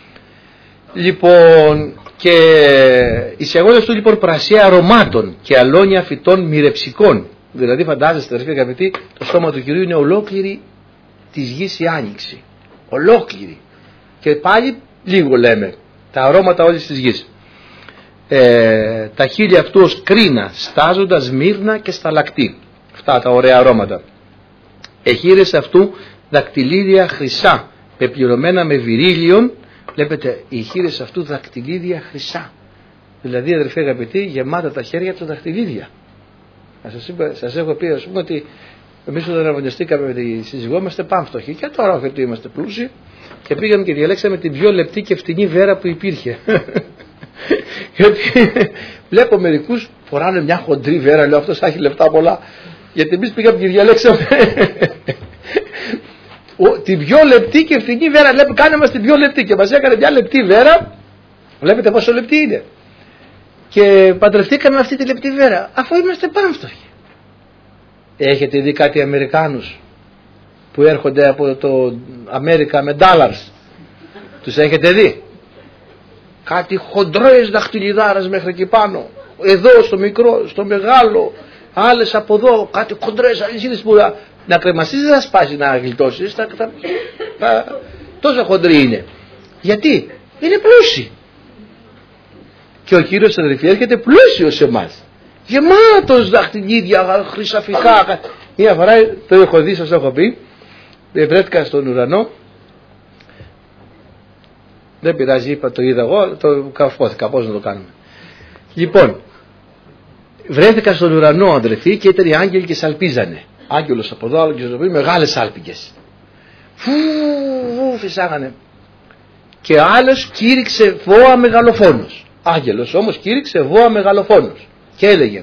Λοιπόν, και οι σιαγόνες του λοιπόν πρασία αρωμάτων και αλόνια φυτών μυρεψικών. Δηλαδή φαντάζεστε, αδελφοί αγαπητοί, το στόμα του Κυρίου είναι ολόκληρη της γης η άνοιξη. Ολόκληρη. Και πάλι λίγο λέμε, τα αρώματα όλης της γης. Τα χείλη αυτού ως κρίνα, στάζοντας μύρνα και σταλακτή. Αυτά τα ωραία αρώματα. Εχείρες αυτού δακτυλίδια χρυσά, πεπληρωμένα με βυρίλιον. Βλέπετε, οι χείρες αυτού δακτυλίδια χρυσά. Δηλαδή, αδελφοί αγαπητοί, γεμάτα τα χέρια του δακτυλίδια. Σας έχω πει, ας πούμε, ότι εμείς όταν αραβωνιαστήκαμε με τη σύζυγό είμαστε πάμφτωχοι. Και τώρα όχι ότι είμαστε πλούσιοι. Και πήγαμε και διαλέξαμε την πιο λεπτή και φτηνή βέρα που υπήρχε. Γιατί βλέπω μερικούς φοράνε μια χοντρή βέρα, λέω αυτός θα έχει λεφτά πολλά. Γιατί εμείς πήγαμε και διαλέξαμε την πιο λεπτή και φτηνή βέρα. Λέμε, κάνε μας την πιο λεπτή, και μας έκανε μια λεπτή βέρα. Βλέπετε πόσο λεπτή είναι. και παντρευτήκαμε αυτή τη λεπτή βέρα, αφού είμαστε πάμφτωχοι. Έχετε δει κάτι Αμερικάνους που έρχονται από το Αμέρικα με dollars? Τους έχετε δει? Κάτι χοντρές δαχτυλιδάρες μέχρι εκεί πάνω, εδώ στο μικρό, στο μεγάλο, άλλες από εδώ, κάτι χοντρές αλυσίδες που να κρεμαστείς δεν θα σπάσει να γλιτώσεις, τόσο χοντρή είναι. Γιατί? Είναι πλούσιοι. Και ο Κύριος, αδελφοί, έρχεται πλούσιος σε εμάς, γεμάτος δαχτυλίδια, χρυσαφικά. Μια φορά, το έχω δει, σας έχω πει, βρέθηκα στον ουρανό, δεν πειράζει, είπα, το είδα εγώ, το καυκώθηκα, πώς να το κάνουμε. Λοιπόν, βρέθηκα στον ουρανό, αδελφοί, και ήταν οι άγγελοι και σαλπίζανε. Άγγελος από εδώ, άγγελος από εδώ, μεγάλες σάλπιγγες. Φυσάγανε. Και άλλος κήρυξε βόα μεγαλοφόνος. Άγγελος όμως κήρυξε βόα μεγαλοφόνος. Και έλεγε: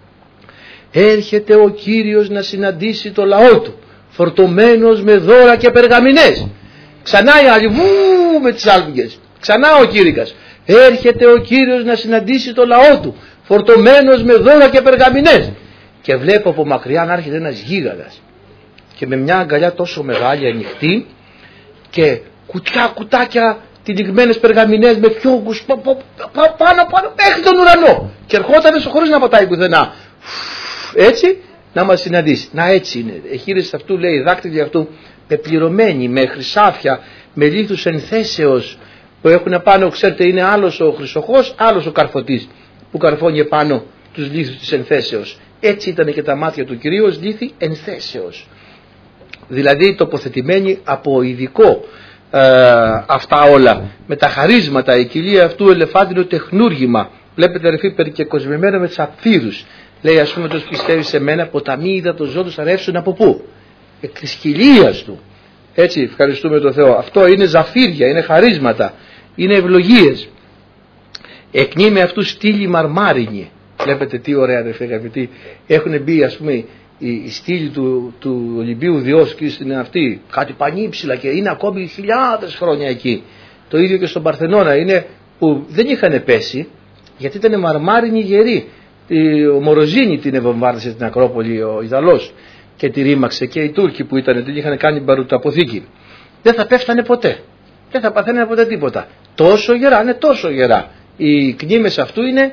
έρχεται ο Κύριος να συναντήσει το λαό του, φορτωμένος με δώρα και περγαμηνές. Ξανά οι άλλοι, με τις σάλπιγγες. Ξανά ο κήρυκας: έρχεται ο Κύριος να συναντήσει το λαό του, φορτωμένος με δώρα και περγαμηνές. Και βλέπω από μακριά να έρχεται ένας γίγαντας και με μια αγκαλιά τόσο μεγάλη, ανοιχτή, και κουτάκια τυλιγμένες περγαμηνές με φιόγκους πάνω μέχρι τον ουρανό, και ερχόταν χωρίς να πατάει πουθενά, έτσι να μας συναντήσει. Να, έτσι είναι. Εχείρες αυτού, λέει, δάκτυλοι αυτού πεπληρωμένοι με χρυσάφια, με λίθους ενθέσεως που έχουν πάνω, ξέρετε, είναι άλλος ο χρυσοχός, άλλος ο καρφωτής που καρφώνει πάνω τους λίθους της ενθέσεως. Έτσι ήταν και τα μάτια του Κυρίου, ως λίθη ενθέσεως. Δηλαδή τοποθετημένοι από ειδικό αυτά όλα, με τα χαρίσματα, η κοιλία αυτού ελεφάντινο τεχνούργημα. Βλέπετε, αδελφοί, περικεκοσμημένα με σαπφύρους. Λέει, ας πούμε, τους πιστεύει σε μένα, ποταμοί είδα το ζώο του θα ρεύσουν από πού? Εκ της κοιλίας του. Έτσι, ευχαριστούμε τον Θεό. Αυτό είναι ζαφύρια, είναι χαρίσματα, είναι ευλογίες. Εκνή με αυτούς στήλη μαρμάρινη. Βλέπετε τι ωραία, αδελφοί αγαπητοί. Έχουν μπει, ας πούμε, η στήλη του Ολυμπίου Διός και στην αυτή, κάτι πανύψηλα, και είναι ακόμη χιλιάδες χρόνια εκεί. Το ίδιο και στον Παρθενώνα είναι, που δεν είχαν πέσει, γιατί ήταν μαρμάρινοι γεροί. Ο Μοροζίνη την ευομβάρδισε στην Ακρόπολη, ο Ιταλός, και τη ρήμαξε, και οι Τούρκοι που ήταν, την είχαν κάνει μπαρουταποθήκη. Δεν θα πέφτανε ποτέ, δεν θα παθαίνανε ποτέ τίποτα. Τόσο γερά, είναι τόσο γερά. Οι κνήμες αυτού είναι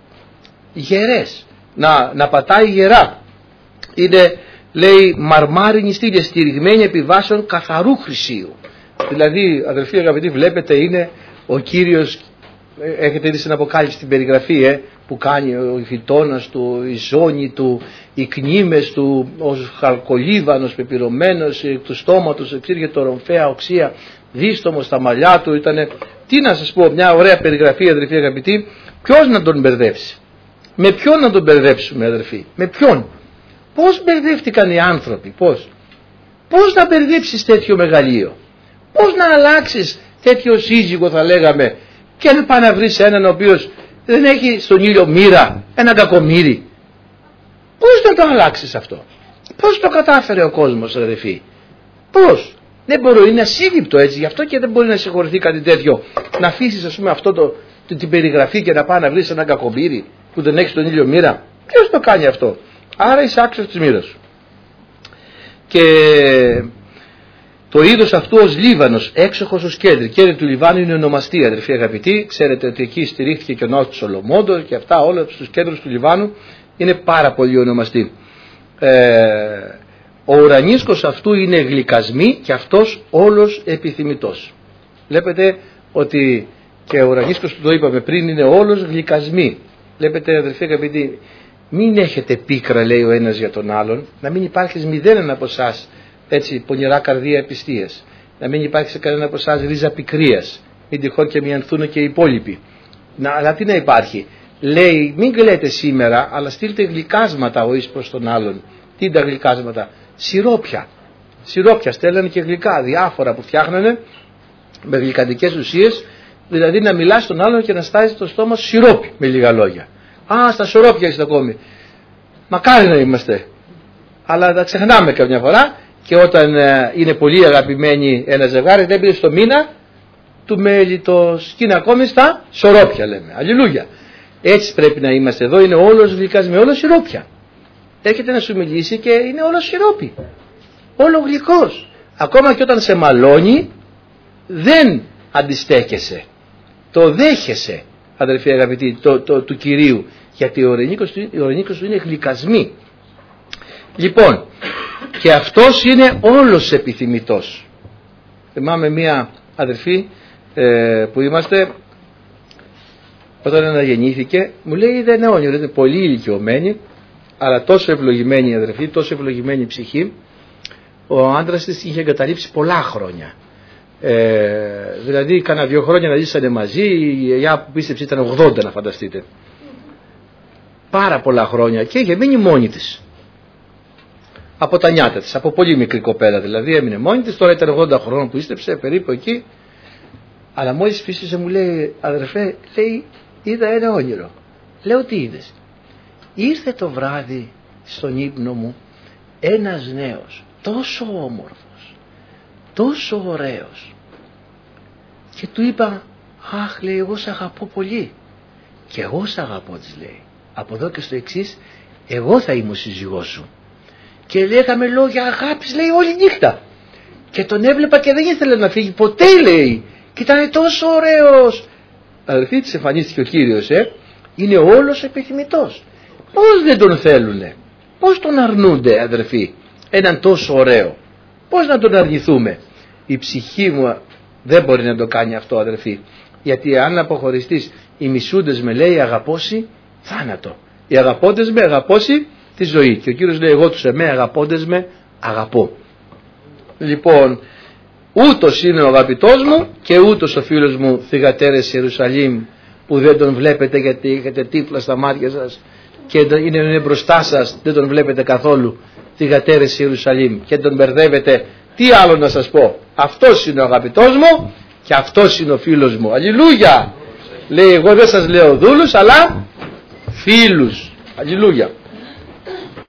γερές, να πατάει γερά. Είναι, λέει, μαρμάρινη στήλη, στηριγμένη επί βάσεων καθαρού χρυσίου. Δηλαδή, αδελφοί αγαπητοί, βλέπετε, είναι ο Κύριος. Έχετε δει στην Αποκάλυψη την περιγραφή που κάνει ο φυτώνας του, η ζώνη του, οι κνήμες του, ο χαλκολίβανος πεπυρωμένος, του στόματος εξήρχε το ρομφαία οξία, δίστομος στα μαλλιά του. Ήτανε, τι να σας πω, μια ωραία περιγραφή, αδελφοί αγαπητοί. Ποιος να τον μπερδέψει? Με ποιον να τον μπερδέψουμε, αδελφοί? Με ποιον? Πώς μπερδεύτηκαν οι άνθρωποι? Πώς να μπερδέψεις τέτοιο μεγαλείο? Πώς να αλλάξεις τέτοιο σύζυγο, θα λέγαμε, και αν πάει να βρεις έναν ο οποίος δεν έχει στον ήλιο μοίρα, ένα κακομοίρι? Πώς να το αλλάξεις αυτό? Πώς το κατάφερε ο κόσμος, αδελφοί? Πώς? Δεν μπορεί, είναι ασύλληπτο έτσι, γι' αυτό και δεν μπορεί να συγχωρηθεί κάτι τέτοιο. Να αφήσεις, ας πούμε, αυτό την περιγραφή και να πάει να βρεις ένα κακομοίρι που δεν έχει στον ήλιο μοίρα. Ποιος το κάνει αυτό? Άρα είσαι άξιος της μοίρας σου. Και το είδος αυτού ως Λίβανος, έξοχος ως κέντρη. Κέντρη του Λιβάνου είναι ονομαστή, αδελφοί αγαπητοί. Ξέρετε ότι εκεί στηρίχθηκε και ο ναός του Σολομόντο και αυτά, όλα στους κέντρους του Λιβάνου είναι πάρα πολύ ονομαστή. Ο ουρανίσκος αυτού είναι γλυκασμή και αυτός όλος επιθυμητός. Βλέπετε ότι και ο ουρανίσκος του, το είπαμε πριν, είναι όλος γλυκασμή. Βλέπετε, αδελφοί αγαπητοί, μην έχετε πίκρα, λέει ο ένας για τον άλλον, να μην υπάρχει μηδέν από εσάς έτσι πονηρά καρδία επιστίας, να μην υπάρχει σε κανένα από εσάς ρίζα πικρίας, μην τυχόν και μιανθούν και οι υπόλοιποι. Αλλά τι να υπάρχει? Λέει, μην κλαίτε σήμερα, αλλά στείλτε γλυκάσματα ο εις προς τον άλλον. Τι είναι τα γλυκάσματα? Σιρόπια στέλνανε και γλυκά, διάφορα που φτιάχνανε με γλυκαντικές ουσίες, δηλαδή να μιλάς στον άλλον και να στάζει το στόμα σου σιρόπι, με λίγα λόγια. Α, στα σιρόπια είστε ακόμη. Μακάρι να είμαστε. Αλλά τα ξεχνάμε καμιά φορά, και όταν είναι πολύ αγαπημένοι ένα ζευγάρι, δεν πήρε στο μήνα του μέλιτος και είναι ακόμη στα σιρόπια, λέμε. Αλληλούια. Έτσι πρέπει να είμαστε εδώ, είναι όλος γλυκάς με όλο σιρόπια. Έρχεται να σου μιλήσει και είναι όλο σιρόπι, όλο γλυκός. Ακόμα και όταν σε μαλώνει δεν αντιστέκεσαι, το δέχεσαι, αδελφοί αγαπητοί, του Κυρίου, γιατί ο ορεινίκος του είναι γλυκασμή. Λοιπόν, και αυτός είναι όλος επιθυμητός. Θυμάμαι μία αδελφή που είμαστε, όταν αναγεννήθηκε, μου λέει δεν είναι όνειρο, είναι πολύ ηλικιωμένη, αλλά τόσο ευλογημένη αδελφή, τόσο ευλογημένη ψυχή. Ο άντρας της είχε εγκαταλείψει πολλά χρόνια. Δηλαδή κάνα 2 χρόνια να ζήσανε μαζί, η γιαγιά που πίστεψε ήταν 80, να φανταστείτε. Πάρα πολλά χρόνια και είχε μείνει μόνη της. Από τα νιάτα της, από πολύ μικρή κοπέλα δηλαδή, έμεινε μόνη της, τώρα ήταν 80 χρόνων που πίστεψε, περίπου εκεί. Αλλά μόλις φύσησε μου λέει, αδερφέ, λέει, είδα ένα όνειρο. Λέω, τι είδες? Ήρθε το βράδυ στον ύπνο μου ένας νέος, τόσο όμορφος, τόσο ωραίος, και του είπα, αχ, λέει, εγώ σ' αγαπώ πολύ. Και εγώ σ' αγαπώ, της λέει, από εδώ και στο εξής, εγώ θα είμαι ο σύζυγός σου. Και λέγαμε λόγια αγάπης, λέει, όλη νύχτα. Και τον έβλεπα και δεν ήθελε να φύγει ποτέ, λέει, και ήταν τόσο ωραίος. Αδελφοί, της εμφανίστηκε ο Κύριος, είναι όλος επιθυμητός. Πώς δεν τον θέλουνε, πώς τον αρνούνται, αδελφοί, έναν τόσο ωραίο? Πώς να τον αρνηθούμε? Η ψυχή μου δεν μπορεί να το κάνει αυτό, αδελφοί, γιατί αν αποχωριστείς, οι μισούντες με, λέει, αγαπώσει θάνατο, οι αγαπώντες με αγαπώσει τη ζωή. Και ο Κύριος λέει, εγώ τους εμέ αγαπώντες με αγαπώ. Λοιπόν, ούτως είναι ο αγαπητός μου και ούτως ο φίλος μου, θυγατέρες Ιερουσαλήμ, που δεν τον βλέπετε γιατί έχετε τύφλα στα μάτια σας και είναι μπροστά σας, δεν τον βλέπετε καθόλου, θυγατέρες Ιερουσαλήμ, και τον μπερδεύετε. Τι άλλο να σας πω? Αυτός είναι ο αγαπητός μου και αυτός είναι ο φίλος μου. Αλληλούια! Λέει, εγώ δεν σας λέω δούλους αλλά φίλους. Αλληλούια!